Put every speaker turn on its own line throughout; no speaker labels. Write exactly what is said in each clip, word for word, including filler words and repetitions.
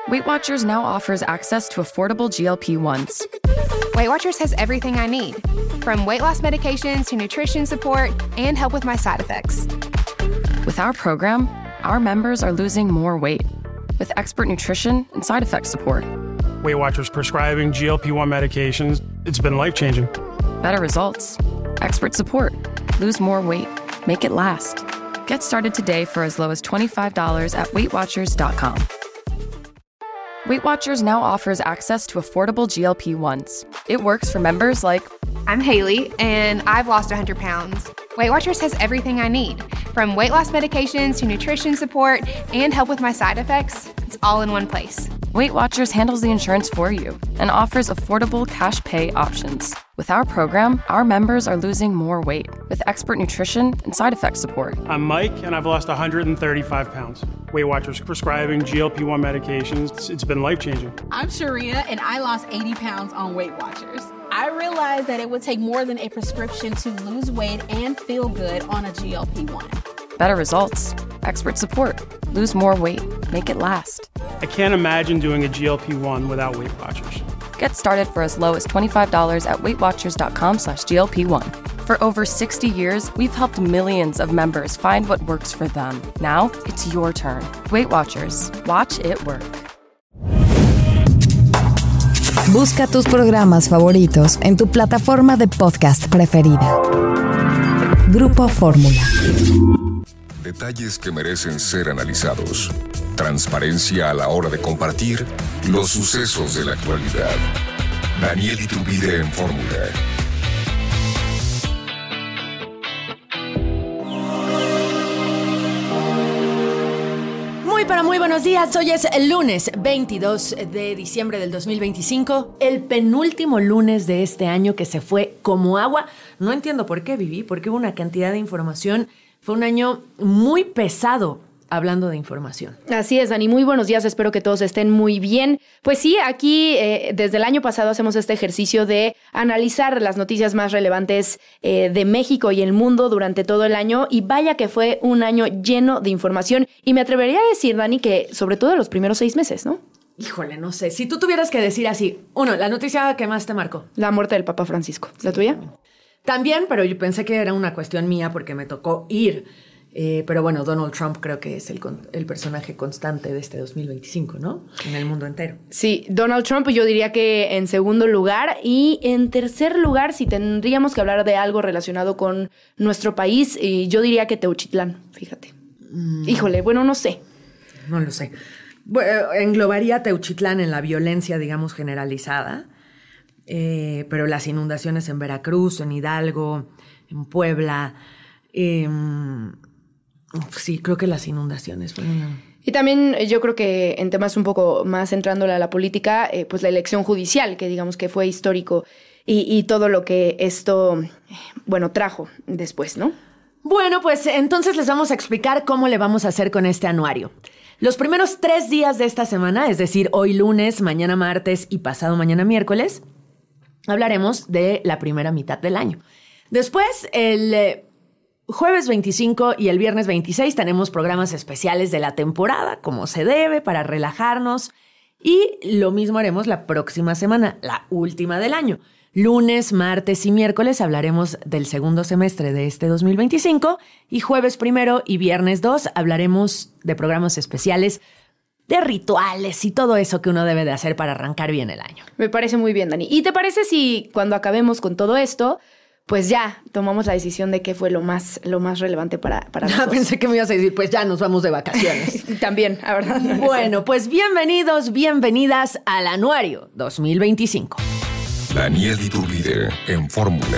Weight Watchers now offers access to affordable G L P ones.
Weight Watchers has everything I need, from weight loss medications to nutrition support and help with my side effects.
With our program, our members are losing more weight with expert nutrition and side effect support.
Weight Watchers prescribing G L P one medications, it's been life-changing.
Better results, expert support, lose more weight, make it last. Get started today for as low as twenty-five dollars at weight watchers dot com. Weight Watchers now offers access to affordable G L P ones. It works for members like...
I'm Haley, and I've lost one hundred pounds. Weight Watchers has everything I need, from weight loss medications to nutrition support and help with my side effects. It's all in one place.
Weight Watchers handles the insurance for you and offers affordable cash pay options. With our program, our members are losing more weight with expert nutrition and side effect support.
I'm Mike, and I've lost one hundred thirty-five pounds. Weight Watchers prescribing G L P one medications, it's, it's been life-changing.
I'm Sharia, and I lost eighty pounds on Weight Watchers. I realized that it would take more than a prescription to lose weight and feel good on a G L P one.
Better results, expert support, lose more weight, make it last.
I can't imagine doing a G L P one without Weight Watchers.
Get started for as low as twenty-five dollars at weight watchers dot com slash G L P one. For over sixty years, we've helped millions of members find what works for them. Now, it's your turn. Weight Watchers. Watch it work.
Busca tus programas favoritos en tu plataforma de podcast preferida. Grupo Fórmula.
Detalles que merecen ser analizados. Transparencia a la hora de compartir los sucesos de la actualidad. Daniel Iturbide en Fórmula.
Muy pero muy buenos días. Hoy es el lunes veintidós de diciembre del dos mil veinticinco, el penúltimo lunes de este año que se fue como agua. No entiendo por qué, Vivi, porque hubo una cantidad de información. Fue un año muy pesado hablando de información.
Así es, Dani. Muy buenos días. Espero que todos estén muy bien. Pues sí, aquí eh, desde el año pasado hacemos este ejercicio de analizar las noticias más relevantes eh, de México y el mundo durante todo el año. Y vaya que fue un año lleno de información. Y me atrevería a decir, Dani, que sobre todo en los primeros seis meses, ¿no?
Híjole, no sé. Si tú tuvieras que decir así, uno, la noticia que más te marcó.
La muerte del Papa Francisco. ¿La tuya?
También, pero yo pensé que era una cuestión mía porque me tocó ir. Eh, pero bueno, Donald Trump creo que es el, el personaje constante de este dos mil veinticinco, ¿no? En el mundo entero.
Sí, Donald Trump yo diría que en segundo lugar. Y en tercer lugar, si tendríamos que hablar de algo relacionado con nuestro país, eh, yo diría que Teuchitlán, fíjate. Mm. Híjole, bueno, no sé.
No lo sé. Bueno, englobaría Teuchitlán en la violencia, digamos, generalizada. Eh, pero las inundaciones en Veracruz, en Hidalgo, en Puebla... Eh, sí, creo que las inundaciones fueron...
Y también yo creo que en temas un poco más entrándole a la política, eh, pues la elección judicial, que digamos que fue histórico y, y todo lo que esto, bueno, trajo después, ¿no?
Bueno, pues entonces les vamos a explicar cómo le vamos a hacer con este anuario. Los primeros tres días de esta semana, es decir, hoy lunes, mañana martes y pasado mañana miércoles, hablaremos de la primera mitad del año. Después, el... Eh, Jueves veinticinco y el viernes veintiséis tenemos programas especiales de la temporada, como se debe, para relajarnos. Y lo mismo haremos la próxima semana, la última del año. Lunes, martes y miércoles hablaremos del segundo semestre de este dos mil veinticinco. Y jueves primero y viernes dos hablaremos de programas especiales, de rituales y todo eso que uno debe de hacer para arrancar bien el año.
Me parece muy bien, Dani. ¿Y te parece si cuando acabemos con todo esto... pues ya tomamos la decisión de qué fue lo más, lo más relevante para, para nosotros?
Pensé que me ibas a decir, pues ya nos vamos de vacaciones.
También, la verdad. No
bueno, pues bienvenidos, bienvenidas al Anuario dos mil veinticinco.
Daniel Iturbide en Fórmula.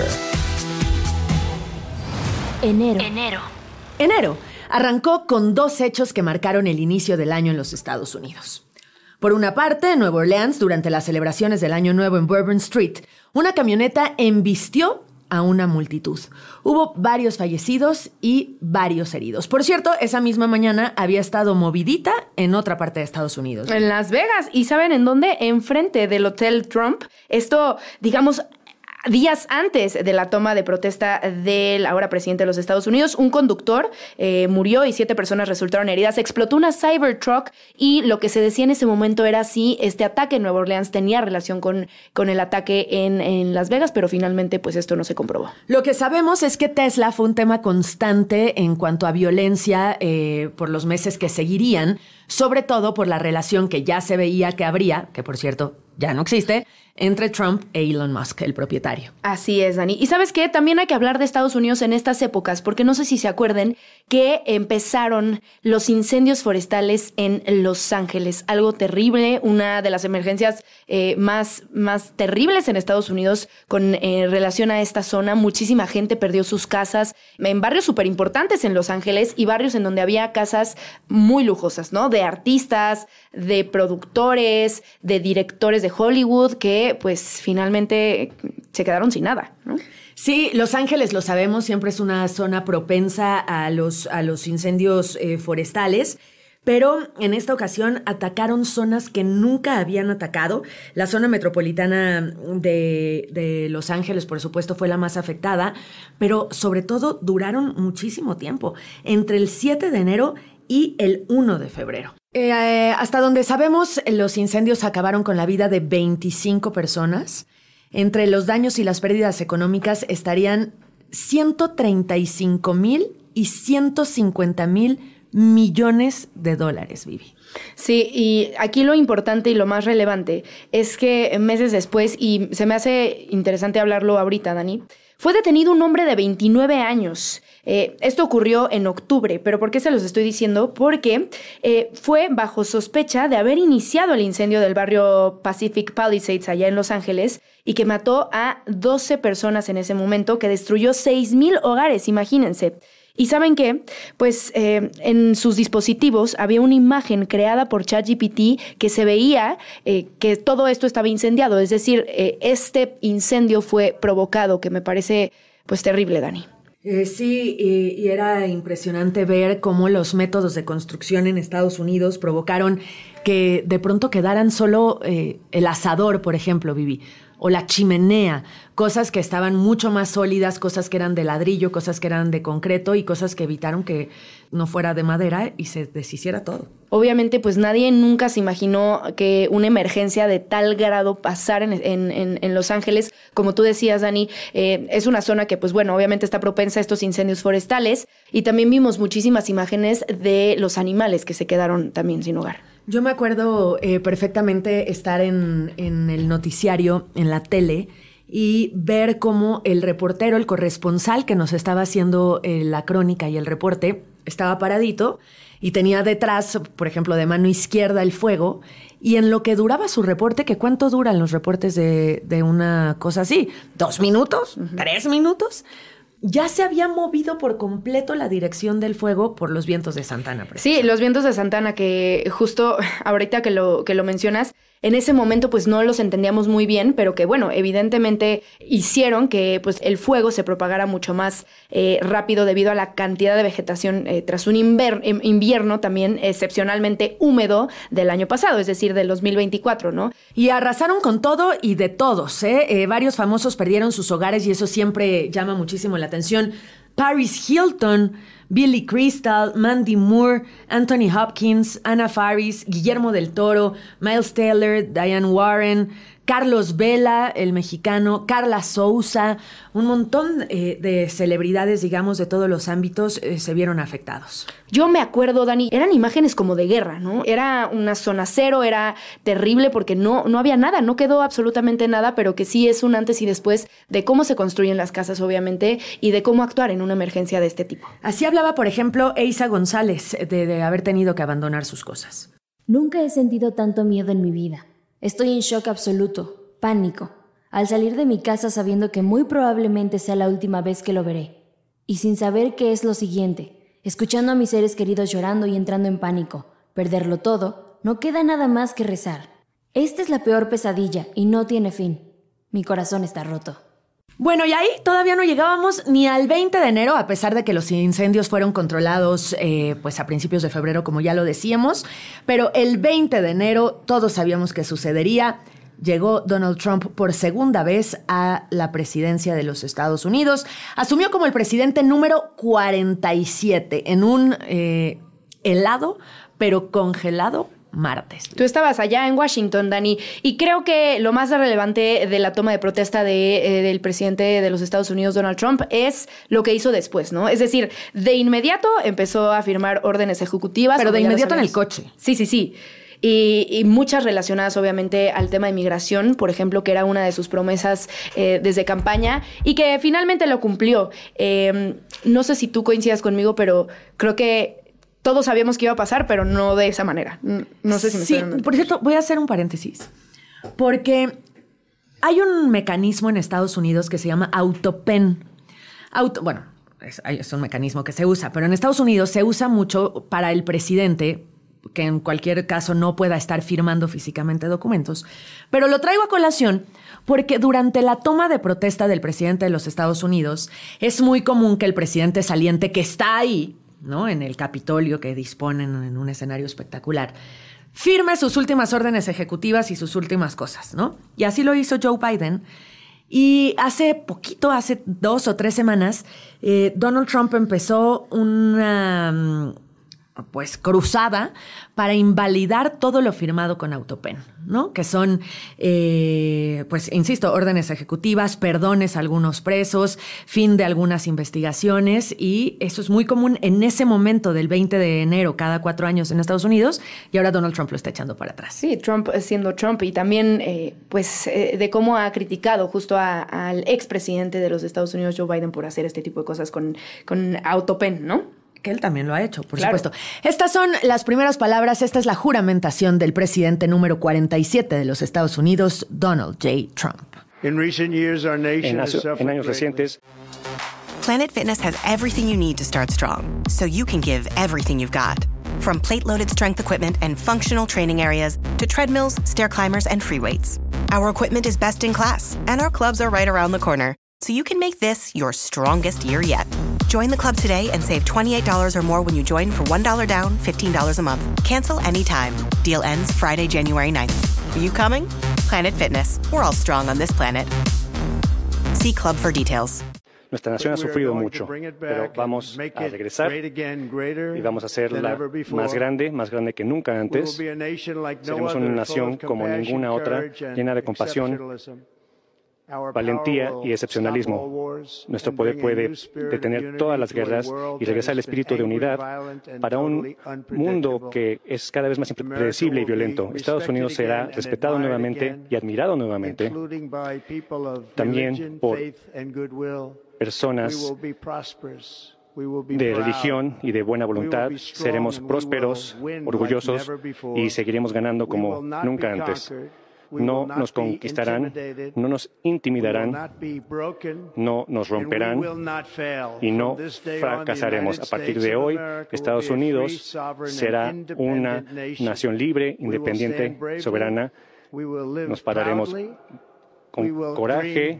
Enero.
Enero. Enero arrancó con dos hechos que marcaron el inicio del año en los Estados Unidos. Por una parte, en Nueva Orleans, durante las celebraciones del Año Nuevo en Bourbon Street, una camioneta embistió a una multitud. Hubo varios fallecidos y varios heridos. Por cierto, esa misma mañana había estado movidita en otra parte de Estados Unidos.
En Las Vegas. ¿Y saben en dónde? Enfrente del Hotel Trump. Esto, digamos, días antes de la toma de protesta del ahora presidente de los Estados Unidos, un conductor eh, murió y siete personas resultaron heridas. Explotó una Cybertruck y lo que se decía en ese momento era si este ataque en Nueva Orleans tenía relación con, con el ataque en, en Las Vegas, pero finalmente pues esto no se comprobó.
Lo que sabemos es que Tesla fue un tema constante en cuanto a violencia eh, por los meses que seguirían, sobre todo por la relación que ya se veía que habría, que por cierto ya no existe, entre Trump e Elon Musk, el propietario.
Así es, Dani. Y ¿sabes qué? También hay que hablar de Estados Unidos en estas épocas, porque no sé si se acuerden que empezaron los incendios forestales en Los Ángeles. Algo terrible, una de las emergencias eh, más, más terribles en Estados Unidos con eh, relación a esta zona. Muchísima gente perdió sus casas en barrios súper importantes en Los Ángeles y barrios en donde había casas muy lujosas, ¿no? De artistas, de productores, de directores de Hollywood que pues finalmente se quedaron sin nada, ¿no?
Sí, Los Ángeles, lo sabemos, siempre es una zona propensa a los, a los incendios eh, forestales, pero en esta ocasión atacaron zonas que nunca habían atacado. La zona metropolitana de, de Los Ángeles, por supuesto, fue la más afectada, pero sobre todo duraron muchísimo tiempo, entre el siete de enero y el uno de febrero. Eh, eh, hasta donde sabemos, los incendios acabaron con la vida de veinticinco personas. Entre los daños y las pérdidas económicas estarían ciento treinta y cinco mil y ciento cincuenta mil millones de dólares, Vivi.
Sí, y aquí lo importante y lo más relevante es que meses después, y se me hace interesante hablarlo ahorita, Dani, fue detenido un hombre de veintinueve años. Eh, esto ocurrió en octubre, pero ¿por qué se los estoy diciendo? Porque eh, fue bajo sospecha de haber iniciado el incendio del barrio Pacific Palisades allá en Los Ángeles y que mató a doce personas en ese momento, que destruyó seis mil hogares, imagínense. ¿Y saben qué? Pues eh, en sus dispositivos había una imagen creada por ChatGPT que se veía eh, que todo esto estaba incendiado. Es decir, eh, este incendio fue provocado, que me parece pues terrible, Dani.
Eh, sí, y, y era impresionante ver cómo los métodos de construcción en Estados Unidos provocaron que de pronto quedaran solo eh, el asador, por ejemplo, Vivi, o la chimenea, cosas que estaban mucho más sólidas, cosas que eran de ladrillo, cosas que eran de concreto y cosas que evitaron que no fuera de madera y se deshiciera todo.
Obviamente, pues nadie nunca se imaginó que una emergencia de tal grado pasara en, en, en, en Los Ángeles. Como tú decías, Dani, eh, es una zona que, pues bueno, obviamente está propensa a estos incendios forestales y también vimos muchísimas imágenes de los animales que se quedaron también sin hogar.
Yo me acuerdo eh, perfectamente estar en, en el noticiario, en la tele, y ver cómo el reportero, el corresponsal que nos estaba haciendo eh, la crónica y el reporte, estaba paradito y tenía detrás, por ejemplo, de mano izquierda el fuego, y en lo que duraba su reporte, que cuánto duran los reportes de, de una cosa así, ¿dos minutos? Uh-huh. ¿Tres minutos? Ya se había movido por completo la dirección del fuego por los vientos de Santana.
Sí, los vientos de Santana, que justo ahorita que lo, que lo mencionas, en ese momento pues no los entendíamos muy bien, pero que bueno, evidentemente hicieron que pues el fuego se propagara mucho más eh, rápido debido a la cantidad de vegetación eh, tras un inver- invierno también excepcionalmente húmedo del año pasado, es decir, del dos mil veinticuatro, ¿no?
Y arrasaron con todo y de todos, ¿eh? Eh, varios famosos perdieron sus hogares y eso siempre llama muchísimo la atención. Paris Hilton, Billy Crystal, Mandy Moore, Anthony Hopkins, Anna Faris, Guillermo del Toro, Miles Taylor, Diane Warren, Carlos Vela, el mexicano, Carla Souza, un montón eh, de celebridades, digamos, de todos los ámbitos eh, se vieron afectados.
Yo me acuerdo, Dani, eran imágenes como de guerra, ¿no? Era una zona cero, era terrible porque no, no había nada, no quedó absolutamente nada, pero que sí es un antes y después de cómo se construyen las casas, obviamente, y de cómo actuar en una emergencia de este tipo.
Así hablaba, por ejemplo, Eiza González, de, de haber tenido que abandonar sus cosas.
Nunca he sentido tanto miedo en mi vida. Estoy en shock absoluto, pánico, al salir de mi casa sabiendo que muy probablemente sea la última vez que lo veré. Y sin saber qué es lo siguiente, escuchando a mis seres queridos llorando y entrando en pánico, perderlo todo, no queda nada más que rezar. Esta es la peor pesadilla y no tiene fin. Mi corazón está roto.
Bueno, y ahí todavía no llegábamos ni al veinte de enero, a pesar de que los incendios fueron controlados eh, pues a principios de febrero, como ya lo decíamos. Pero el veinte de enero todos sabíamos que sucedería. llegó Donald Trump por segunda vez a la presidencia de los Estados Unidos. Asumió como el presidente número cuarenta y siete en un eh, helado, pero congelado martes.
Tú estabas allá en Washington, Dani, y creo que lo más relevante de la toma de protesta de, eh, del presidente de los Estados Unidos, Donald Trump, es lo que hizo después, ¿no? Es decir, de inmediato empezó a firmar órdenes ejecutivas.
Pero de inmediato en el coche.
Sí, sí, sí. Y, y muchas relacionadas, obviamente, al tema de migración, por ejemplo, que era una de sus promesas eh, desde campaña y que finalmente lo cumplió. Eh, no sé si tú coincidas conmigo, pero creo que todos sabíamos que iba a pasar, pero no de esa manera. No sé si me
Sí,
estoy dando...
por cierto, voy a hacer un paréntesis. Porque hay un mecanismo en Estados Unidos que se llama AutoPen. Auto, bueno, es, es un mecanismo que se usa, pero en Estados Unidos se usa mucho para el presidente, que en cualquier caso no pueda estar firmando físicamente documentos. Pero lo traigo a colación porque durante la toma de protesta del presidente de los Estados Unidos es muy común que el presidente saliente que está ahí, ¿no?, en el Capitolio que disponen en un escenario espectacular, firme sus últimas órdenes ejecutivas y sus últimas cosas, ¿no? Y así lo hizo Joe Biden. Y hace poquito, hace dos o tres semanas, eh, Donald Trump empezó una pues cruzada para invalidar todo lo firmado con AutoPen, ¿no? Que son, eh, pues, insisto, órdenes ejecutivas, perdones a algunos presos, fin de algunas investigaciones, y eso es muy común en ese momento del veinte de enero cada cuatro años en Estados Unidos, y ahora Donald Trump lo está echando para atrás.
Sí, Trump siendo Trump, y también, eh, pues, eh, de cómo ha criticado justo a, al expresidente de los Estados Unidos, Joe Biden, por hacer este tipo de cosas con, con AutoPen, ¿no?
Que él también lo ha hecho, por
claro.
supuesto. Estas son las primeras palabras, esta es la juramentación del presidente número cuarenta y siete de los Estados Unidos, Donald J. Trump.
En, en años recientes,
Planet Fitness has everything you need to start strong, so you can give everything you've got. From plate-loaded strength equipment and functional training areas to treadmills, stair climbers, and free weights. Our equipment is best in class, and our clubs are right around the corner, so you can make this your strongest year yet. Join the club today and save twenty-eight dollars or more when you join for one dollar down, fifteen dollars a month. Cancel anytime. Deal ends Friday, January ninth. Are you coming? Planet Fitness. We're all strong on this planet. See club for details.
Nuestra nación ha sufrido mucho, pero vamos a regresar y vamos a hacerla más grande, más grande que nunca antes. Seremos una nación como ninguna otra, llena de compasión, valentía y excepcionalismo. Nuestro poder puede detener todas las guerras y regresar al espíritu de unidad para un mundo que es cada vez más impredecible y violento. Estados Unidos será respetado nuevamente y admirado nuevamente, también por personas de religión y de buena voluntad. Seremos prósperos, orgullosos y seguiremos ganando como nunca antes. No nos conquistarán, no nos intimidarán, no nos romperán y no fracasaremos. A partir de hoy, Estados Unidos será una nación libre, independiente, soberana. Nos pararemos con coraje,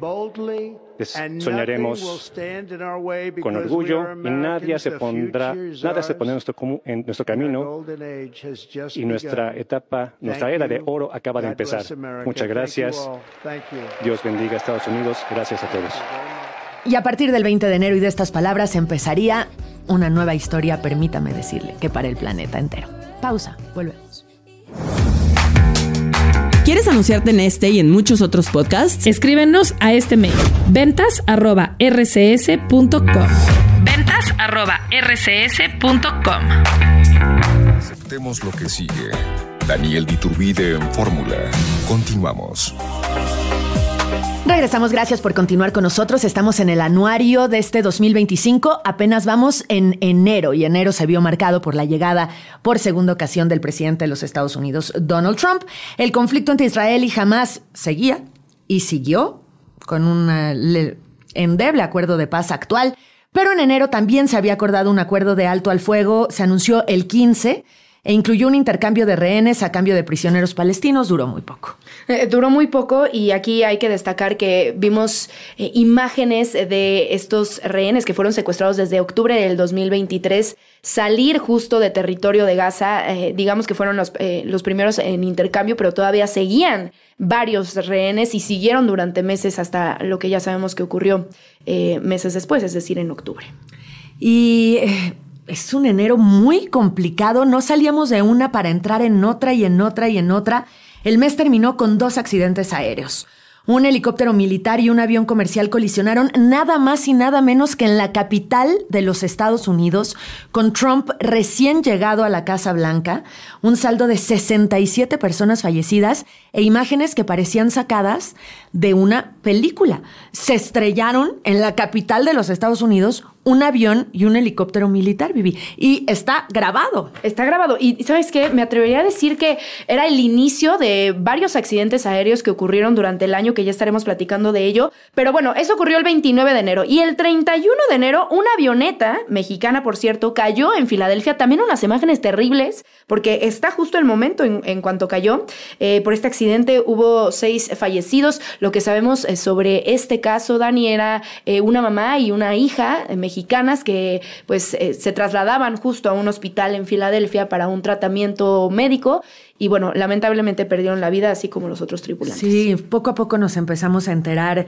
soñaremos con orgullo y nadie se pondrá, nada se pondrá en nuestro, en nuestro camino y nuestra etapa, nuestra era de oro acaba de empezar. Muchas gracias. Dios bendiga a Estados Unidos. Gracias a todos.
Y a partir del veinte de enero y de estas palabras empezaría una nueva historia, permítame decirle, que para el planeta entero. Pausa, volvemos.
¿Quieres anunciarte en este y en muchos otros podcasts?
Escríbenos a este mail, ventas arroba r c s punto com. ventas arroba r c s punto com.
Aceptemos lo que sigue. Daniel Iturbide en Fórmula. Continuamos.
Regresamos, gracias por continuar con nosotros. Estamos en el anuario de este dos mil veinticinco. Apenas vamos en enero y enero se vio marcado por la llegada por segunda ocasión del presidente de los Estados Unidos, Donald Trump. El conflicto entre Israel y Hamás seguía y siguió con un uh, endeble acuerdo de paz actual. Pero en enero también se había acordado un acuerdo de alto al fuego. Se anunció el quince e incluyó un intercambio de rehenes a cambio de prisioneros palestinos. Duró muy poco.
Eh, duró muy poco y aquí hay que destacar que vimos eh, imágenes de estos rehenes que fueron secuestrados desde octubre del dos mil veintitrés salir justo de territorio de Gaza. Eh, digamos que fueron los, eh, los primeros en intercambio, pero todavía seguían varios rehenes y siguieron durante meses hasta lo que ya sabemos que ocurrió eh, meses después, es decir, en octubre.
Y eh, es un enero muy complicado. No salíamos de una para entrar en otra y en otra y en otra. El mes terminó con dos accidentes aéreos. Un helicóptero militar y un avión comercial colisionaron nada más y nada menos que en la capital de los Estados Unidos, con Trump recién llegado a la Casa Blanca. Un saldo de sesenta y siete personas fallecidas e imágenes que parecían sacadas de una película. Se estrellaron en la capital de los Estados Unidos un avión y un helicóptero militar, Vivi. Y está grabado.
Está grabado. Y ¿sabes qué? Me atrevería a decir que era el inicio de varios accidentes aéreos que ocurrieron durante el año, que ya estaremos platicando de ello. Pero bueno, eso ocurrió el veintinueve de enero. Y el treinta y uno de enero, una avioneta, mexicana por cierto, cayó en Filadelfia. También unas imágenes terribles, porque está justo el momento en, en cuanto cayó. Eh, por este accidente hubo seis fallecidos. Lo que sabemos eh, sobre este caso, Dani, era eh, una mamá y una hija eh, mexicanas que pues eh, se trasladaban justo a un hospital en Filadelfia para un tratamiento médico y bueno, lamentablemente perdieron la vida, así como los otros tripulantes.
Sí, poco a poco nos empezamos a enterar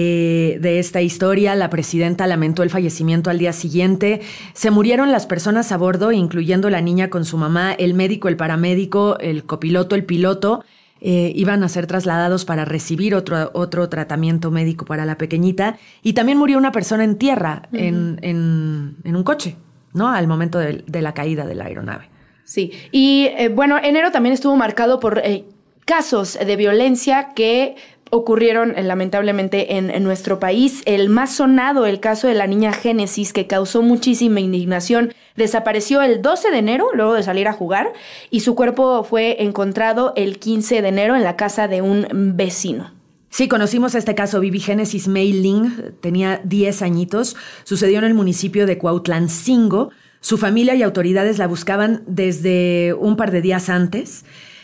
eh, de esta historia. La presidenta lamentó el fallecimiento al día siguiente. Se murieron las personas a bordo, incluyendo la niña con su mamá, el médico, el paramédico, el copiloto, el piloto. Eh, iban a ser trasladados para recibir otro, otro tratamiento médico para la pequeñita. Y también murió una persona en tierra, uh-huh. en, en, en un coche, ¿no? Al momento de, de la caída de la aeronave.
Sí, y eh, bueno, enero también estuvo marcado por eh, casos de violencia que ocurrieron eh, lamentablemente en, en nuestro país. El más sonado, el caso de la niña Génesis, que causó muchísima indignación, desapareció el doce de enero luego de salir a jugar y su cuerpo fue encontrado el quince de enero en la casa de un vecino.
Sí, conocimos este caso. Vivi Génesis Mei Ling tenía diez añitos. Sucedió en el municipio de Cuautlancingo. Su familia y autoridades la buscaban desde un par de días antes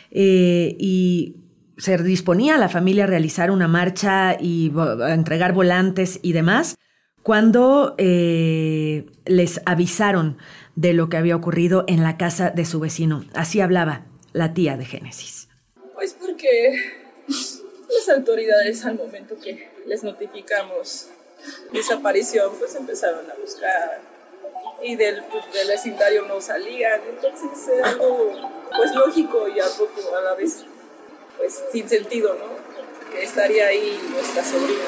eh, y se disponía a la familia a realizar una marcha y a entregar volantes y demás cuando eh, les avisaron de lo que había ocurrido en la casa de su vecino. Así hablaba la tía de Génesis.
Pues porque las autoridades, al momento que les notificamos desaparición, pues empezaron a buscar y del, pues, del vecindario no salían. Entonces era algo pues lógico y algo a la vez pues sin sentido, ¿no? Que estaría ahí nuestra sobrina.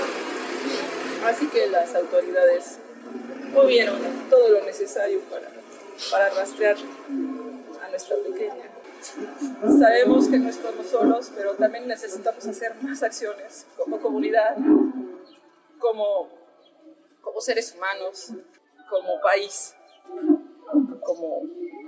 Así que las autoridades movieron todo lo necesario para, para rastrear a nuestra pequeña. Sabemos que no estamos solos, pero también necesitamos hacer más acciones como comunidad, como, como seres humanos, como país, como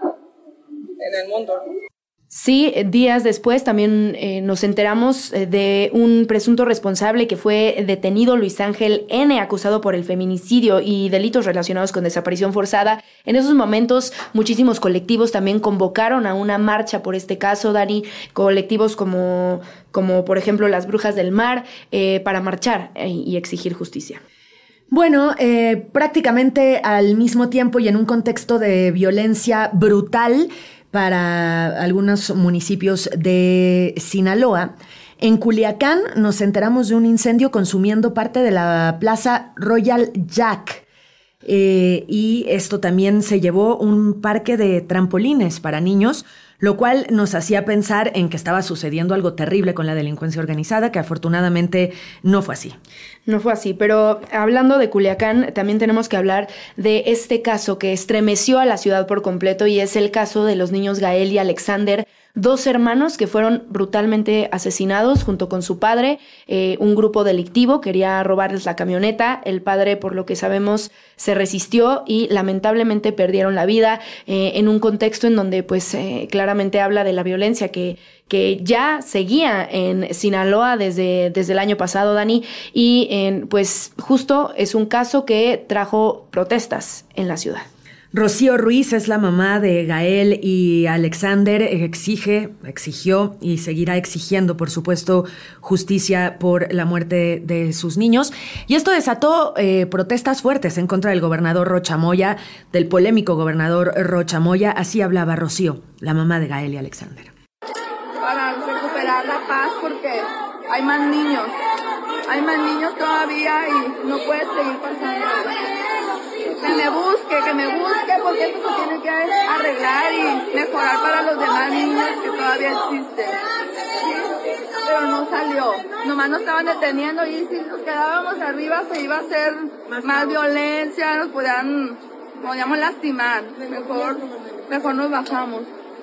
en el mundo.
Sí, días después también eh, nos enteramos eh, de un presunto responsable que fue detenido, Luis Ángel N., acusado por el feminicidio y delitos relacionados con desaparición forzada. En esos momentos, muchísimos colectivos también convocaron a una marcha por este caso, Dani, colectivos como, como por ejemplo las Brujas del Mar, eh, para marchar eh, y exigir justicia.
Bueno, eh, prácticamente al mismo tiempo y en un contexto de violencia brutal para algunos municipios de Sinaloa, en Culiacán nos enteramos de un incendio consumiendo parte de la Plaza Royal Jack. Eh, y esto también se llevó un parque de trampolines para niños, lo cual nos hacía pensar en que estaba sucediendo algo terrible con la delincuencia organizada, que afortunadamente no fue así.
No fue así, pero hablando de Culiacán, también tenemos que hablar de este caso que estremeció a la ciudad por completo, y es el caso de los niños Gael y Alexander, dos hermanos que fueron brutalmente asesinados junto con su padre. Eh, un grupo delictivo quería robarles la camioneta. El padre, por lo que sabemos, se resistió y lamentablemente perdieron la vida eh, en un contexto en donde pues eh, claramente habla de la violencia que, que ya seguía en Sinaloa desde, desde el año pasado, Dani, y en, pues justo es un caso que trajo protestas en la ciudad.
Rocío Ruiz es la mamá de Gael y Alexander, exige, exigió y seguirá exigiendo, por supuesto, justicia por la muerte de sus niños. Y esto desató eh, protestas fuertes en contra del gobernador Rocha Moya, del polémico gobernador Rocha Moya. Así hablaba Rocío, la mamá de Gael y Alexander.
Para recuperar la paz, porque hay más niños, hay más niños todavía y no puede seguir pasando. Que me busque, que me busque, porque esto se tiene que arreglar y mejorar para los demás niños que todavía existen. Pero no salió, nomás nos estaban deteniendo y si nos quedábamos arriba se iba a hacer más, más violencia, nos podían, podíamos lastimar, mejor, mejor nos bajamos.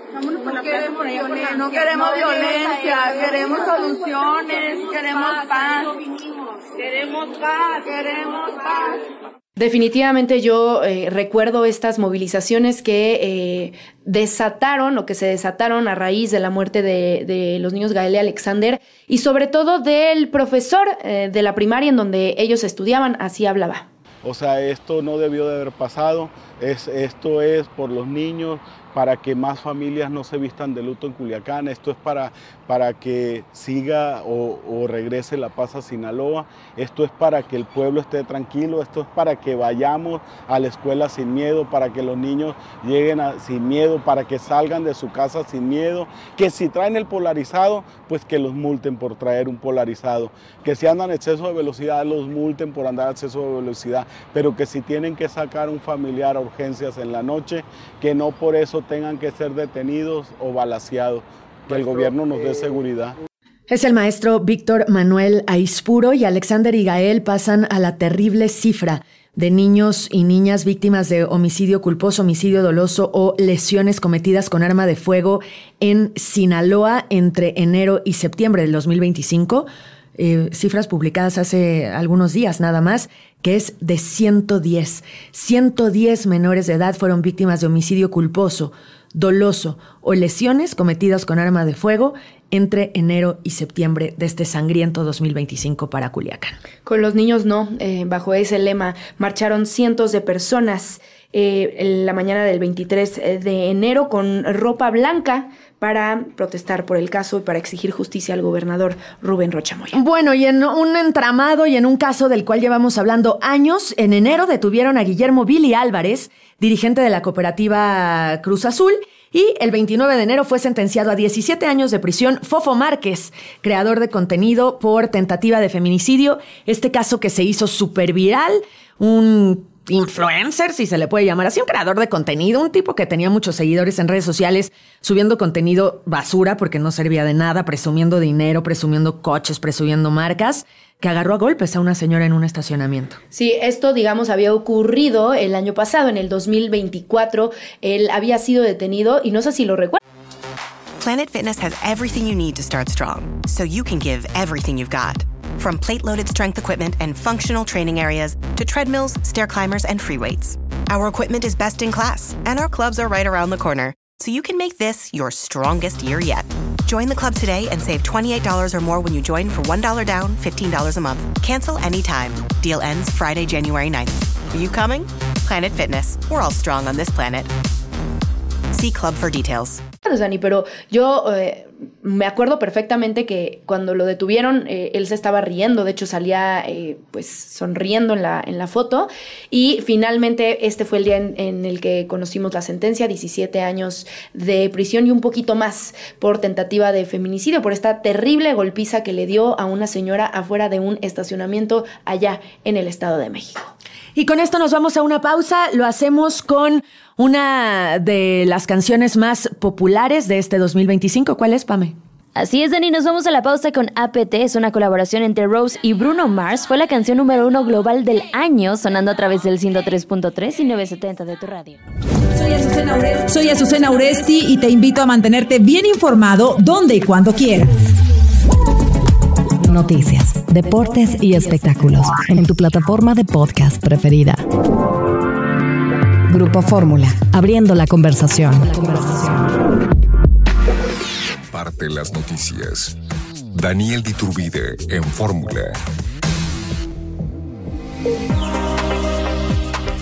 No queremos violencia, no queremos violencia, queremos soluciones, queremos paz, queremos paz, queremos paz.
Definitivamente yo eh, recuerdo estas movilizaciones que eh, desataron o que se desataron a raíz de la muerte de, de los niños Gael y Alexander y sobre todo del profesor eh, de la primaria en donde ellos estudiaban, así hablaba.
O sea, esto no debió de haber pasado, es, esto es por los niños, para que más familias no se vistan de luto en Culiacán, esto es para, para que siga o, o regrese la paz a Sinaloa, esto es para que el pueblo esté tranquilo, esto es para que vayamos a la escuela sin miedo, para que los niños lleguen a, sin miedo, para que salgan de su casa sin miedo, que si traen el polarizado, pues que los multen por traer un polarizado, que si andan a exceso de velocidad, los multen por andar a exceso de velocidad, pero que si tienen que sacar un familiar a urgencias en la noche, que no por eso tengan que ser detenidos o balaceados, que el gobierno nos dé seguridad.
Es el maestro Víctor Manuel Aispuro y Alexander y Gael pasan a la terrible cifra de niños y niñas víctimas de homicidio culposo, homicidio doloso o lesiones cometidas con arma de fuego en Sinaloa entre enero y septiembre del dos mil veinticinco. Eh, cifras publicadas hace algunos días nada más, que es de ciento diez. ciento diez menores de edad fueron víctimas de homicidio culposo, doloso o lesiones cometidas con arma de fuego entre enero y septiembre de este sangriento dos mil veinticinco para Culiacán.
Con los niños no, eh, bajo ese lema marcharon cientos de personas eh, en la mañana del veintitrés de enero con ropa blanca para protestar por el caso y para exigir justicia al gobernador Rubén Rocha Moya.
Bueno, y en un entramado y en un caso del cual llevamos hablando años, en enero detuvieron a Guillermo Billy Álvarez, dirigente de la cooperativa Cruz Azul, y el veintinueve de enero fue sentenciado a diecisiete años de prisión Fofo Márquez, creador de contenido por tentativa de feminicidio, este caso que se hizo súper viral, un influencer, si se le puede llamar así, un creador de contenido, un tipo que tenía muchos seguidores en redes sociales, subiendo contenido basura porque no servía de nada, presumiendo dinero, presumiendo coches, presumiendo marcas, que agarró a golpes a una señora en un estacionamiento.
Sí, esto, digamos, había ocurrido el año pasado, en el dos mil veinticuatro. Él había sido detenido y no sé si lo recuerdo.
Planet Fitness has everything you need to start strong, so you can give everything you've got. From plate-loaded strength equipment and functional training areas to treadmills, stair climbers, and free weights. Our equipment is best in class, and our clubs are right around the corner, so you can make this your strongest year yet. Join the club today and save twenty-eight dollars or more when you join for one dollar down, fifteen dollars a month. Cancel anytime. Deal ends Friday, January ninth. Are you coming? Planet Fitness. We're all strong on this planet. See club for details.
Dani, pero yo eh, me acuerdo perfectamente que cuando lo detuvieron, eh, él se estaba riendo, de hecho salía eh, pues sonriendo en la, en la foto, y finalmente este fue el día en, en el que conocimos la sentencia, diecisiete años de prisión y un poquito más por tentativa de feminicidio, por esta terrible golpiza que le dio a una señora afuera de un estacionamiento allá en el Estado de México.
Y con esto nos vamos a una pausa, lo hacemos con una de las canciones más populares de este dos mil veinticinco. ¿Cuál es, Pame?
Así es, Dani, nos vamos a la pausa con A P T. Es una colaboración entre Rose y Bruno Mars. Fue la canción número uno global del año, sonando a través del ciento tres punto tres y novecientos setenta de tu radio.
Soy Azucena Uresti. Soy Azucena Uresti y te invito a mantenerte bien informado donde y cuando quieras.
Noticias, deportes y espectáculos en tu plataforma de podcast preferida. Grupo Fórmula, abriendo la conversación. La conversación.
Parte las noticias. Daniel de Iturbide en Fórmula.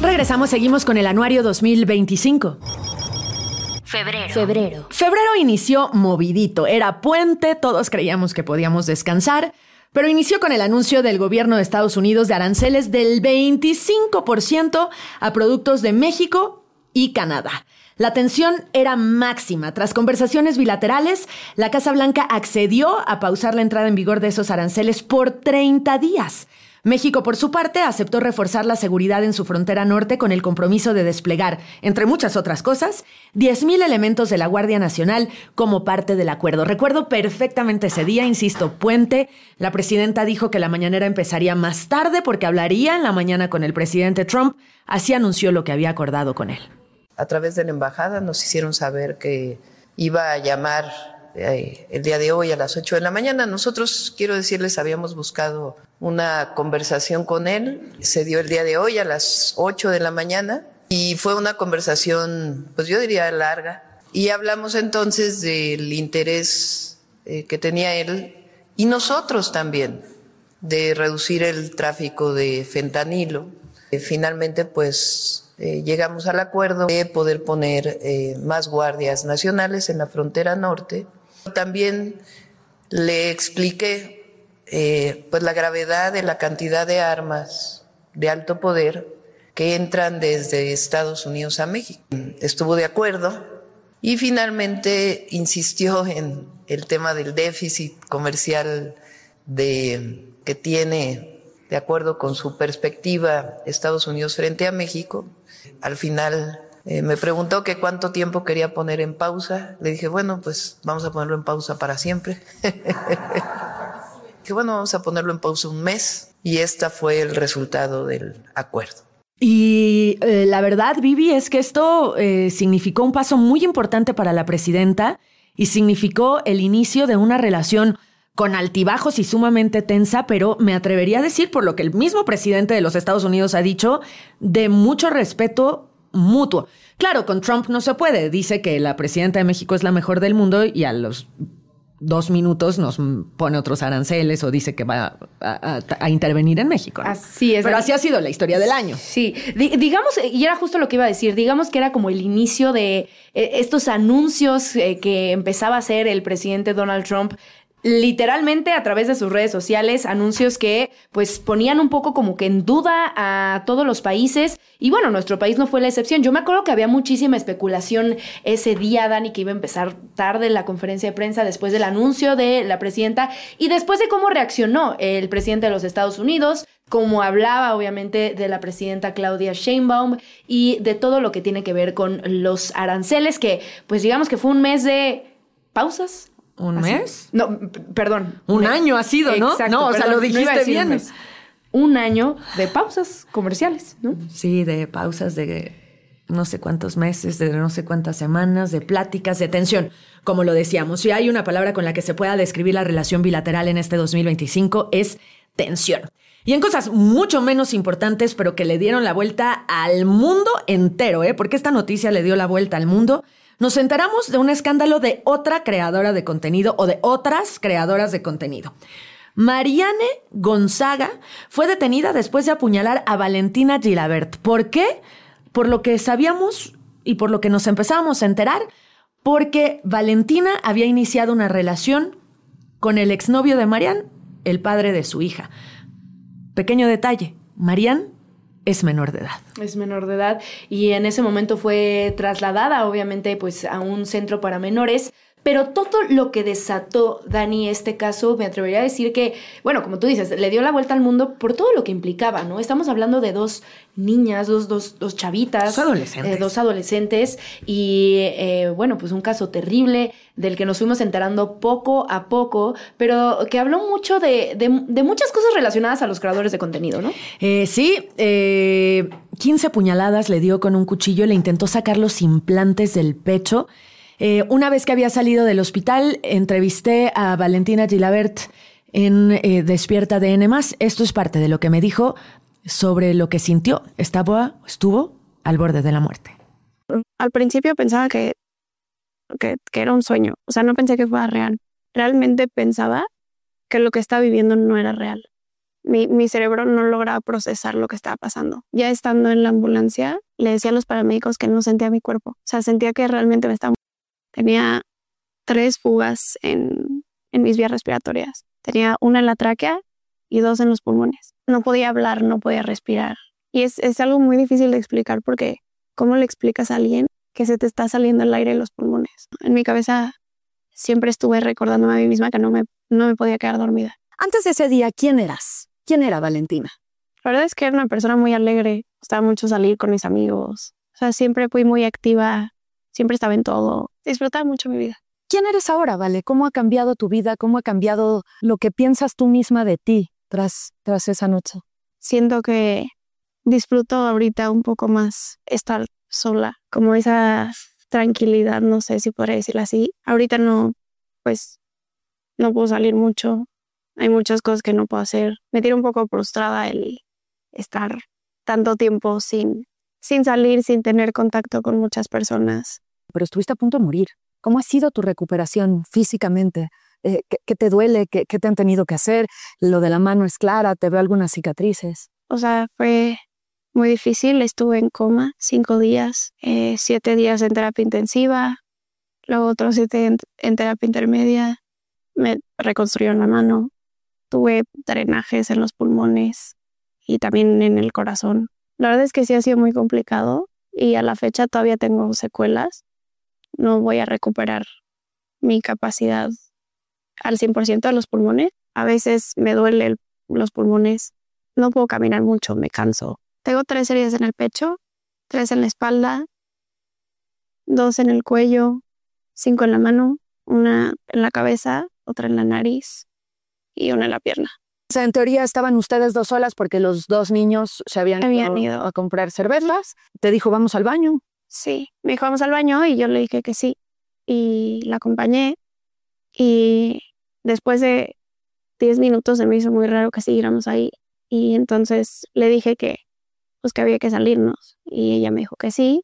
Regresamos, seguimos con el anuario dos mil veinticinco.
Febrero. Febrero.
Febrero inició movidito, era puente, todos creíamos que podíamos descansar, pero inició con el anuncio del gobierno de Estados Unidos de aranceles del veinticinco por ciento a productos de México y Canadá. La tensión era máxima. Tras conversaciones bilaterales, la Casa Blanca accedió a pausar la entrada en vigor de esos aranceles por treinta días. México, por su parte, aceptó reforzar la seguridad en su frontera norte con el compromiso de desplegar, entre muchas otras cosas, diez mil elementos de la Guardia Nacional como parte del acuerdo. Recuerdo perfectamente ese día, insisto, puente. La presidenta dijo que la mañanera empezaría más tarde porque hablaría en la mañana con el presidente Trump. Así anunció lo que había acordado con él.
A través de la embajada nos hicieron saber que iba a llamar eh, el día de hoy a las ocho de la mañana. Nosotros, quiero decirles, habíamos buscado una conversación con él. Se dio el día de hoy a las ocho de la mañana y fue una conversación, pues yo diría larga. Y hablamos entonces del interés eh, que tenía él y nosotros también de reducir el tráfico de fentanilo. Eh, finalmente, pues Eh, llegamos al acuerdo de poder poner eh, más guardias nacionales en la frontera norte. También le expliqué eh, pues la gravedad de la cantidad de armas de alto poder que entran desde Estados Unidos a México. Estuvo de acuerdo y finalmente insistió en el tema del déficit comercial de, que tiene, de acuerdo con su perspectiva, Estados Unidos frente a México. Al final eh, me preguntó que cuánto tiempo quería poner en pausa. Le dije, bueno, pues vamos a ponerlo en pausa para siempre. Que bueno, vamos a ponerlo en pausa un mes. Y este fue el resultado del acuerdo.
Y eh, la verdad, Vivi, es que esto eh, significó un paso muy importante para la presidenta y significó el inicio de una relación con altibajos y sumamente tensa, pero me atrevería a decir, por lo que el mismo presidente de los Estados Unidos ha dicho, de mucho respeto mutuo. Claro, con Trump no se puede. Dice que la presidenta de México es la mejor del mundo y a los dos minutos nos pone otros aranceles o dice que va a, a, a intervenir en México, ¿no?
Así es.
Pero así ha sido la historia del año.
Sí, D- digamos, y era justo lo que iba a decir, digamos que era como el inicio de eh, estos anuncios eh, que empezaba a hacer el presidente Donald Trump, literalmente a través de sus redes sociales, anuncios que pues ponían un poco como que en duda a todos los países y bueno, nuestro país no fue la excepción. Yo me acuerdo que había muchísima especulación ese día, Dani, que iba a empezar tarde la conferencia de prensa después del anuncio de la presidenta y después de cómo reaccionó el presidente de los Estados Unidos, cómo hablaba obviamente de la presidenta Claudia Sheinbaum y de todo lo que tiene que ver con los aranceles, que pues digamos que fue un mes de pausas.
¿Un
¿Así?
mes?
No, p- perdón.
Un
Me-
año ha sido, ¿no?
Exacto,
no, o sea,
perdón,
lo
no iba a
dijiste
decir
bien.
Un mes. Un año de pausas comerciales, ¿no?
Sí, de pausas de no sé cuántos meses, de no sé cuántas semanas, de pláticas, de tensión, como lo decíamos. Si hay una palabra con la que se pueda describir la relación bilateral en este dos mil veinticinco es tensión. Y en cosas mucho menos importantes, pero que le dieron la vuelta al mundo entero, ¿eh? Porque esta noticia le dio la vuelta al mundo. Nos enteramos de un escándalo de otra creadora de contenido o de otras creadoras de contenido. Mariane Gonzaga fue detenida después de apuñalar a Valentina Gilabert. ¿Por qué? Por lo que sabíamos y por lo que nos empezamos a enterar, porque Valentina había iniciado una relación con el exnovio de Mariane, el padre de su hija. Pequeño detalle, Mariane es menor de edad.
Es menor de edad y en ese momento fue trasladada, obviamente, pues a un centro para menores. Pero todo lo que desató, Dani, este caso, me atrevería a decir que, bueno, como tú dices, le dio la vuelta al mundo por todo lo que implicaba, ¿no? Estamos hablando de dos niñas, dos, dos, dos chavitas.
Dos adolescentes.
Eh, dos adolescentes y, eh, bueno, pues un caso terrible del que nos fuimos enterando poco a poco, pero que habló mucho de, de, de muchas cosas relacionadas a los creadores de contenido, ¿no?
Eh, sí, eh, quince puñaladas le dio con un cuchillo, le intentó sacar los implantes del pecho. Eh, una vez que había salido del hospital, entrevisté a Valentina Gilabert en eh, Despierta D N más. Esto es parte de lo que me dijo sobre lo que sintió. Estaba, estuvo al borde de la muerte.
Al principio pensaba que, que, que era un sueño. O sea, no pensé que fuera real. Realmente pensaba que lo que estaba viviendo no era real. Mi, mi cerebro no lograba procesar lo que estaba pasando. Ya estando en la ambulancia, le decía a los paramédicos que no sentía mi cuerpo. O sea, sentía que realmente me estaba... Tenía tres fugas en, en mis vías respiratorias. Tenía una en la tráquea y dos en los pulmones. No podía hablar, no podía respirar. Y es, es algo muy difícil de explicar porque ¿cómo le explicas a alguien que se te está saliendo el aire de los pulmones? En mi cabeza siempre estuve recordándome a mí misma que no me, no me podía quedar dormida.
Antes de ese día, ¿quién eras? ¿Quién era Valentina?
La verdad es que era una persona muy alegre. Me gustaba mucho salir con mis amigos. O sea, siempre fui muy activa. Siempre estaba en todo. Disfrutaba mucho mi vida.
¿Quién eres ahora, Vale? ¿Cómo ha cambiado tu vida? ¿Cómo ha cambiado lo que piensas tú misma de ti tras, tras esa noche?
Siento que disfruto ahorita un poco más estar sola. Como esa tranquilidad, no sé si podría decirlo así. Ahorita no, pues, no puedo salir mucho. Hay muchas cosas que no puedo hacer. Me tiene un poco frustrada el estar tanto tiempo sin, sin salir, sin tener contacto con muchas personas.
Pero estuviste a punto de morir. ¿Cómo ha sido tu recuperación físicamente? Eh, ¿qué, ¿Qué te duele? ¿Qué, ¿Qué te han tenido que hacer? Lo de la mano es clara, te veo algunas cicatrices.
O sea, fue muy difícil. Estuve en coma cinco días, eh, siete días en terapia intensiva, luego otros siete en, en terapia intermedia. Me reconstruyeron la mano. Tuve drenajes en los pulmones y también en el corazón. La verdad es que sí ha sido muy complicado y a la fecha todavía tengo secuelas. No voy a recuperar mi capacidad al cien por ciento de los pulmones. A veces me duele el, los pulmones. No puedo caminar mucho, me canso. Tengo tres heridas en el pecho, tres en la espalda, dos en el cuello, cinco en la mano, una en la cabeza, otra en la nariz y una en la pierna.
O sea, en teoría estaban ustedes dos solas porque los dos niños se habían,
habían
ido
ido
a comprar cervezas. Te dijo, vamos al baño.
Sí, me dijo, vamos al baño y yo le dije que sí. Y la acompañé y después de diez minutos se me hizo muy raro que siguiéramos ahí. Y entonces le dije que, pues, que había que salirnos. Y ella me dijo que sí.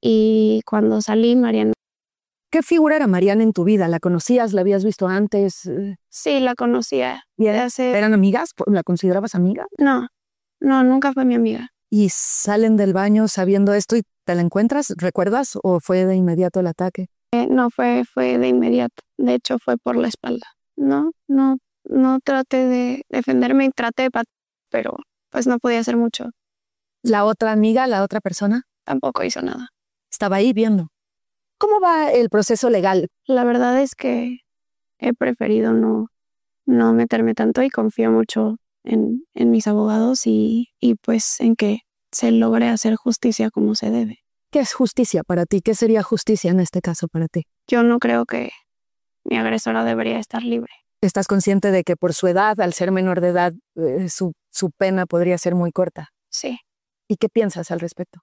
Y cuando salí, Mariana...
¿Qué figura era Mariana en tu vida? ¿La conocías? ¿La habías visto antes?
Sí, la conocía.
¿Bien?
Hace...
¿Eran amigas? ¿La considerabas amiga?
No, no, nunca fue mi amiga.
¿Y salen del baño sabiendo esto y te la encuentras? ¿Recuerdas? ¿O fue de inmediato el ataque?
Eh, no, fue, fue de inmediato. De hecho, fue por la espalda. No, no, no traté de defenderme, traté de pat- pero pues no podía hacer mucho.
¿La otra amiga, la otra persona?
Tampoco hizo nada.
Estaba ahí viendo. ¿Cómo va el proceso legal?
La verdad es que he preferido no, no meterme tanto y confío mucho en, en mis abogados y, y pues en que se logre hacer justicia como se debe.
¿Qué es justicia para ti? ¿Qué sería justicia en este caso para ti?
Yo no creo que mi agresora debería estar libre.
¿Estás consciente de que por su edad, al ser menor de edad, eh, su, su pena podría ser muy corta?
Sí.
¿Y qué piensas al respecto?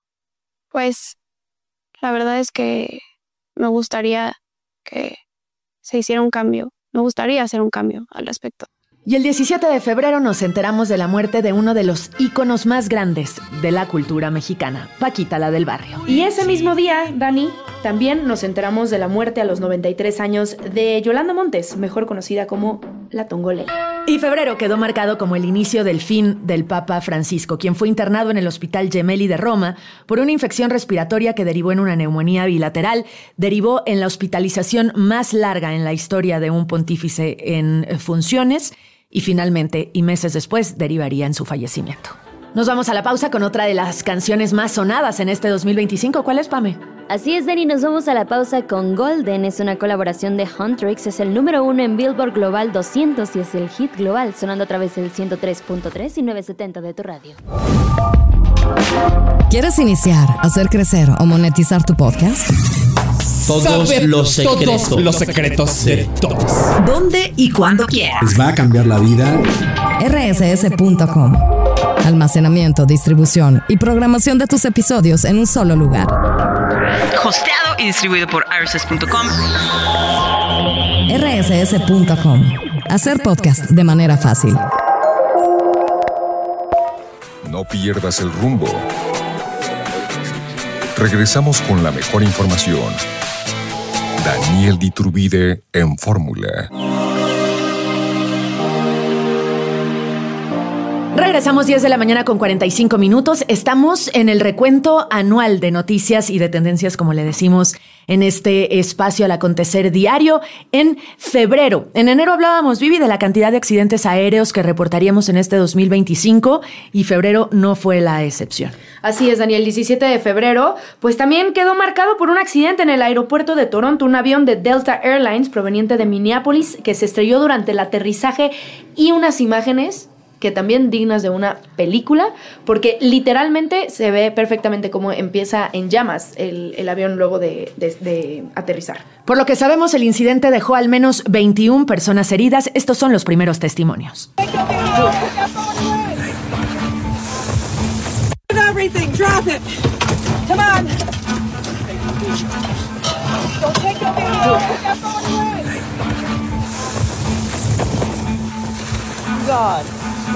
Pues la verdad es que me gustaría que se hiciera un cambio. Me gustaría hacer un cambio al respecto.
Y el diecisiete de febrero nos enteramos de la muerte de uno de los íconos más grandes de la cultura mexicana, Paquita, la del barrio.
Y ese mismo día, Dani, también nos enteramos de la muerte a los noventa y tres años de Yolanda Montes, mejor conocida como La Tongolele.
Y febrero quedó marcado como el inicio del fin del Papa Francisco, quien fue internado en el Hospital Gemelli de Roma por una infección respiratoria que derivó en una neumonía bilateral, derivó en la hospitalización más larga en la historia de un pontífice en funciones, y finalmente, y meses después, derivaría en su fallecimiento. Nos vamos a la pausa con otra de las canciones más sonadas en este dos mil veinticinco. ¿Cuál es, Pame?
Así es, Dani, nos vamos a la pausa con Golden. Es una colaboración de Huntrix, es el número uno en Billboard Global doscientos y es el hit global, sonando a través del ciento tres punto tres y novecientos setenta de tu radio.
¿Quieres iniciar, hacer crecer o monetizar tu podcast?
Todos
Saber
los secretos.
Todos los secretos de todos.
¿Dónde y cuándo quieras?
Les va a cambiar la vida.
R S S punto com. Almacenamiento, distribución y programación de tus episodios en un solo lugar.
Hosteado y distribuido por R S S punto com.
R S S punto com. Hacer podcast de manera fácil.
No pierdas el rumbo. Regresamos con la mejor información. Daniel de Iturbide en Fórmula.
Regresamos diez de la mañana con cuarenta y cinco minutos. Estamos en el recuento anual de noticias y de tendencias, como le decimos, en este espacio al acontecer diario en febrero. En enero hablábamos, Vivi, de la cantidad de accidentes aéreos que reportaríamos en este dos mil veinticinco y febrero no fue la excepción.
Así es, Daniel. diecisiete de febrero, pues también quedó marcado por un accidente en el aeropuerto de Toronto, un avión de Delta Airlines proveniente de Minneapolis que se estrelló durante el aterrizaje y unas imágenes que también dignas de una película, porque literalmente se ve perfectamente cómo empieza en llamas el, el avión luego de, de, de aterrizar.
Por lo que sabemos, el incidente dejó al menos veintiuna personas heridas. Estos son los primeros testimonios.
Everything, drop it. Come on. Don't take your video. God.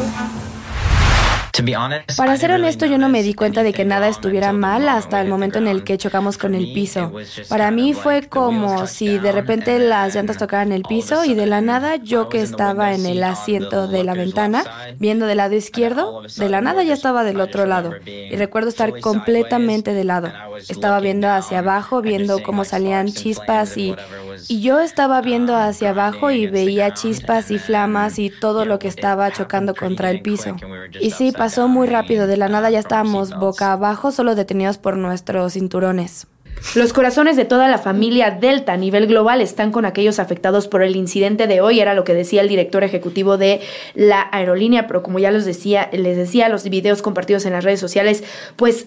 Para ser honesto, yo no me di cuenta de que nada estuviera mal hasta el momento en el que chocamos con el piso. Para mí fue como si de repente las llantas tocaran el piso y de la nada, yo que estaba en el asiento de la ventana, viendo del lado izquierdo, de la nada ya estaba del otro lado. Y recuerdo estar completamente de lado. Estaba viendo hacia abajo, viendo cómo salían chispas y... Y yo estaba viendo hacia abajo y veía chispas y flamas y todo lo que estaba chocando contra el piso. Y sí, pasó muy rápido. De la nada ya estábamos boca abajo, solo detenidos por nuestros cinturones.
Los corazones de toda la familia Delta a nivel global están con aquellos afectados por el incidente de hoy, era lo que decía el director ejecutivo de la aerolínea, pero como ya les decía, les decía, los videos compartidos en las redes sociales, pues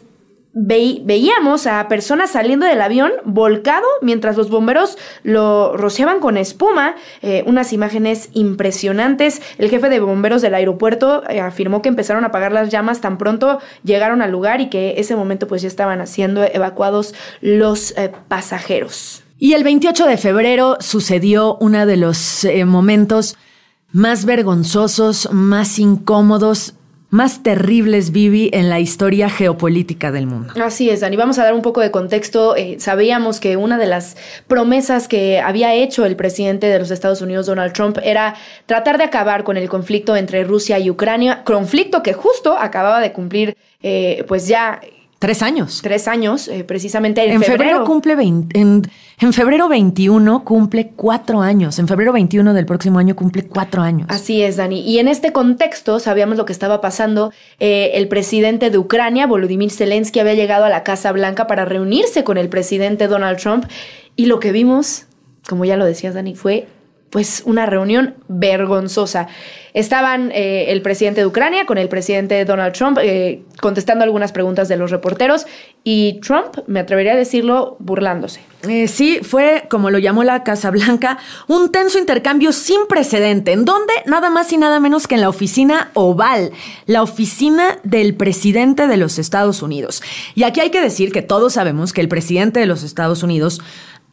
Ve- veíamos a personas saliendo del avión volcado mientras los bomberos lo rociaban con espuma, eh, unas imágenes impresionantes. El jefe de bomberos del aeropuerto eh, afirmó que empezaron a apagar las llamas tan pronto llegaron al lugar y que ese momento pues ya estaban siendo evacuados los eh, pasajeros.
Y el veintiocho de febrero sucedió uno de los eh, momentos más vergonzosos, más incómodos, más terribles, Vivi, en la historia geopolítica del mundo.
Así es, Dani. Vamos a dar un poco de contexto. Eh, sabíamos que una de las promesas que había hecho el presidente de los Estados Unidos, Donald Trump, era tratar de acabar con el conflicto entre Rusia y Ucrania, conflicto que justo acababa de cumplir, eh, pues ya...
Tres años.
Tres años, eh, precisamente en,
en febrero.
febrero
cumple veinte, en, en febrero veintiuno cumple cuatro años. En febrero veintiuno del próximo año cumple cuatro años.
Así es, Dani. Y en este contexto sabíamos lo que estaba pasando. Eh, el presidente de Ucrania, Volodymyr Zelensky, había llegado a la Casa Blanca para reunirse con el presidente Donald Trump. Y lo que vimos, como ya lo decías, Dani, fue pues una reunión vergonzosa. Estaban eh, el presidente de Ucrania con el presidente Donald Trump eh, contestando algunas preguntas de los reporteros y Trump, me atrevería a decirlo, burlándose.
Eh, sí, fue, como lo llamó la Casa Blanca, un tenso intercambio sin precedente, en donde nada más y nada menos que en la oficina Oval, la oficina del presidente de los Estados Unidos. Y aquí hay que decir que todos sabemos que el presidente de los Estados Unidos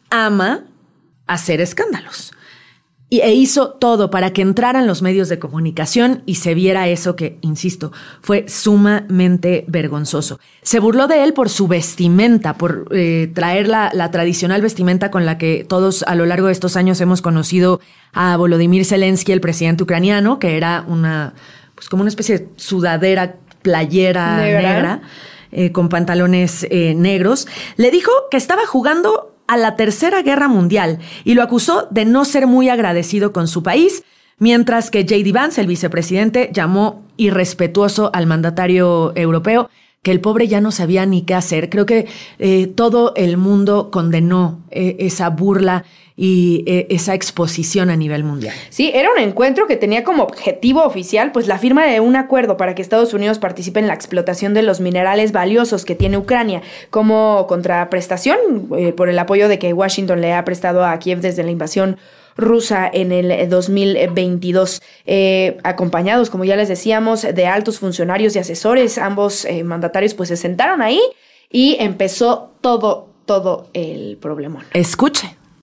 ama hacer escándalos. Y, e hizo todo para que entraran los medios de comunicación y se viera eso que, insisto, fue sumamente vergonzoso. Se burló de él por su vestimenta, por eh, traer la, la tradicional vestimenta con la que todos a lo largo de estos años hemos conocido a Volodymyr Zelensky, el presidente ucraniano, que era una, pues como una especie de sudadera, playera negra, negra eh, con pantalones eh, negros. Le dijo que estaba jugando a la Tercera Guerra Mundial y lo acusó de no ser muy agradecido con su país, mientras que J D Vance, el vicepresidente, llamó irrespetuoso al mandatario europeo, que el pobre ya no sabía ni qué hacer. Creo que eh, todo el mundo condenó eh, esa burla y eh, esa exposición a nivel mundial.
Sí, era un encuentro que tenía como objetivo oficial pues la firma de un acuerdo para que Estados Unidos participe en la explotación de los minerales valiosos que tiene Ucrania como contraprestación eh, por el apoyo de que Washington le ha prestado a Kiev desde la invasión rusa en el dos mil veintidós, eh, acompañados, como ya les decíamos, de altos funcionarios y asesores. Ambos eh, mandatarios pues se sentaron ahí y empezó todo, todo el problemón.
Escuche.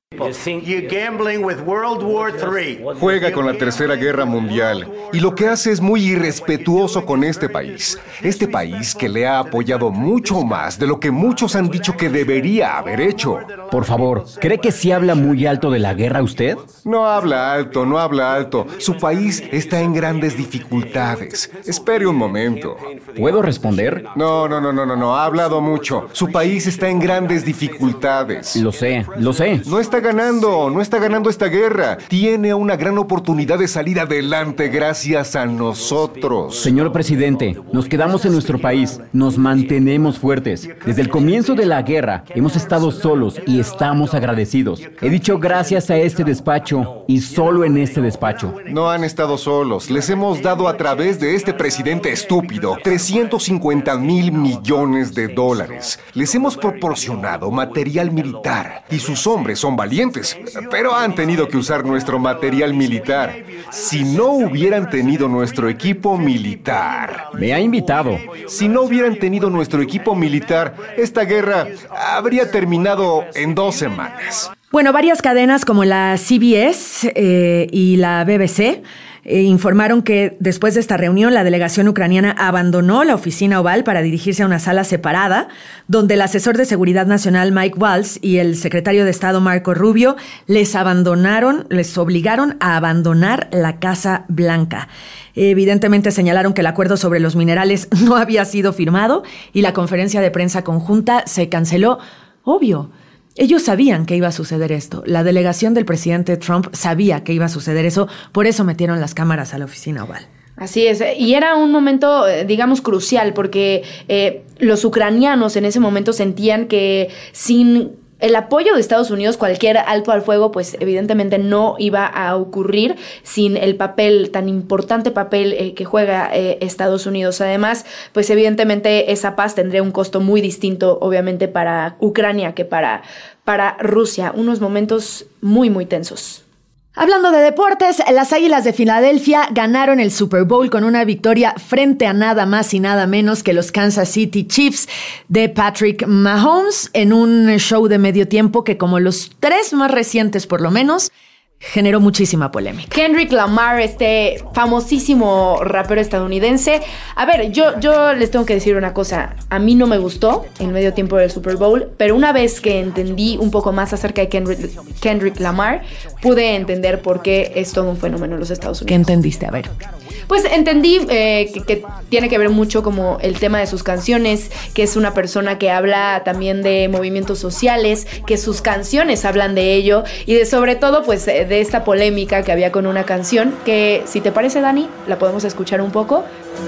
Juega con la Tercera Guerra Mundial y lo que hace es muy irrespetuoso con este país. Este país que le ha apoyado mucho más de lo que muchos han dicho que debería haber hecho.
Por favor, ¿cree que sí habla muy alto de la guerra usted?
No habla alto, no habla alto. Su país está en grandes dificultades. Espere un momento.
¿Puedo responder?
No, no, no, no, no, no. Ha hablado mucho. Su país está en grandes dificultades.
Lo sé, lo sé.
No está ganando, no está ganando esta guerra. Tiene una gran oportunidad de salir adelante gracias a nosotros.
Señor presidente, nos quedamos en nuestro país, nos mantenemos fuertes. Desde el comienzo de la guerra hemos estado solos y estamos agradecidos. He dicho gracias a este despacho y solo en este despacho.
No han estado solos. Les hemos dado a través de este presidente estúpido trescientos cincuenta mil millones de dólares. Les hemos proporcionado material militar y sus hombres son valientes, pero han tenido que usar nuestro material militar. Si no hubieran tenido nuestro equipo militar...
Me ha invitado.
Si no hubieran tenido nuestro equipo militar, esta guerra habría terminado en dos semanas.
Bueno, varias cadenas como la C B S eh, y la B B C eh, informaron que después de esta reunión la delegación ucraniana abandonó la oficina oval para dirigirse a una sala separada donde el asesor de seguridad nacional Mike Waltz y el secretario de Estado Marco Rubio les abandonaron, les obligaron a abandonar la Casa Blanca. Evidentemente señalaron que el acuerdo sobre los minerales no había sido firmado y la conferencia de prensa conjunta se canceló. Obvio. Ellos sabían que iba a suceder esto. La delegación del presidente Trump sabía que iba a suceder eso, por eso metieron las cámaras a la oficina oval.
Así es, y era un momento, digamos, crucial, porque eh, los ucranianos en ese momento sentían que sin el apoyo de Estados Unidos, cualquier alto al fuego, pues evidentemente no iba a ocurrir sin el papel, tan importante papel eh, que juega eh, Estados Unidos. Además, pues evidentemente esa paz tendría un costo muy distinto, obviamente, para Ucrania que para, para Rusia. Unos momentos muy, muy tensos.
Hablando de deportes, las Águilas de Filadelfia ganaron el Super Bowl con una victoria frente a nada más y nada menos que los Kansas City Chiefs de Patrick Mahomes en un show de medio tiempo que, como los tres más recientes por lo menos, generó muchísima polémica.
Kendrick Lamar, este famosísimo rapero estadounidense. A ver, yo, yo les tengo que decir una cosa. A mí no me gustó el medio tiempo del Super Bowl, pero una vez que entendí un poco más acerca de Kendrick, Kendrick Lamar, pude entender por qué es todo un fenómeno en los Estados Unidos.
¿Qué entendiste? A ver.
Pues entendí eh, que, que tiene que ver mucho como el tema de sus canciones, que es una persona que habla también de movimientos sociales, que sus canciones hablan de ello y de sobre todo pues de esta polémica que había con una canción que, si te parece, Dani, la podemos escuchar un poco.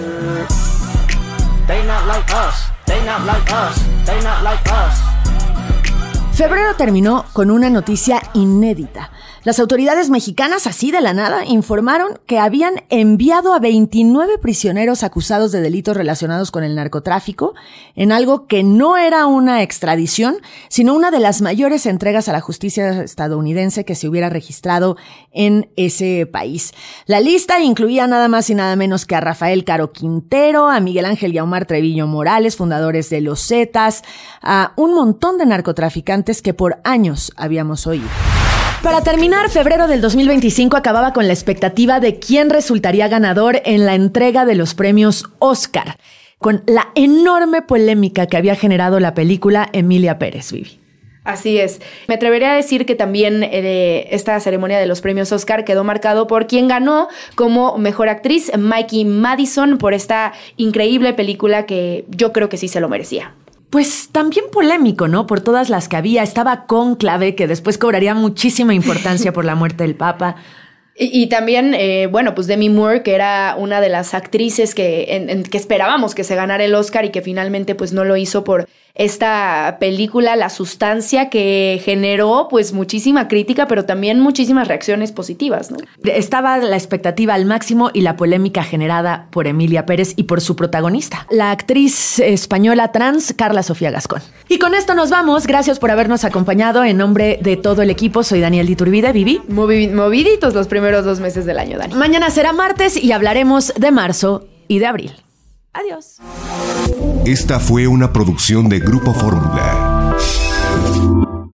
They not like us, they not like us, they not like us.
Febrero terminó con una noticia inédita. Las autoridades mexicanas, así de la nada, informaron que habían enviado a veintinueve prisioneros acusados de delitos relacionados con el narcotráfico en algo que no era una extradición, sino una de las mayores entregas a la justicia estadounidense que se hubiera registrado en ese país. La lista incluía nada más y nada menos que a Rafael Caro Quintero, a Miguel Ángel y a Omar Treviño Morales, fundadores de los Zetas, a un montón de narcotraficantes que por años habíamos oído. Para terminar, febrero del dos mil veinticinco acababa con la expectativa de quién resultaría ganador en la entrega de los premios Oscar, con la enorme polémica que había generado la película Emilia Pérez, Vivi.
Así es. Me atrevería a decir que también eh, esta ceremonia de los premios Oscar quedó marcado por quien ganó como mejor actriz, Mikey Madison, por esta increíble película que yo creo que sí se lo merecía.
Pues también polémico, ¿no? Por todas las que había. Estaba Cónclave, que después cobraría muchísima importancia por la muerte del Papa.
Y, y también, eh, bueno, pues Demi Moore, que era una de las actrices que, en, en, que esperábamos que se ganara el Oscar y que finalmente pues no lo hizo por esta película, La Sustancia, que generó pues muchísima crítica, pero también muchísimas reacciones positivas, ¿no?
Estaba la expectativa al máximo y la polémica generada por Emilia Pérez y por su protagonista, la actriz española trans Carla Sofía Gascón. Y con esto nos vamos. Gracias por habernos acompañado. En nombre de todo el equipo, soy Daniel Iturbide. Vivi.
Movi- moviditos los primeros dos meses del año, Dani.
Mañana será martes y hablaremos de marzo y de abril. Adiós.
Esta fue una producción de Grupo Fórmula.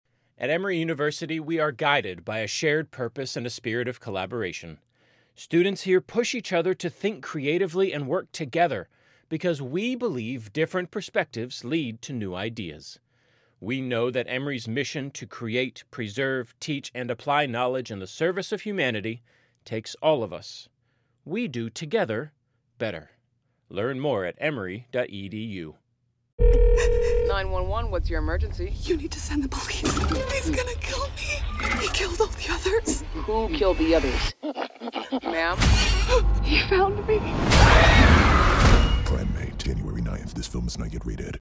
At Emory University, we are guided by a shared purpose and a spirit of collaboration. Students here push each other to think creatively and work together because we believe different perspectives lead to new ideas. We know that Emory's mission to create, preserve, teach, and apply knowledge in the service of humanity takes all of us. We do together better. Learn more at emory dot e d u.
nine one one, what's your emergency?
You need to send the police. He's gonna kill me. He killed all the others.
Who killed the others? Ma'am?
He found me.
Prime May, January ninth. This film is not yet rated.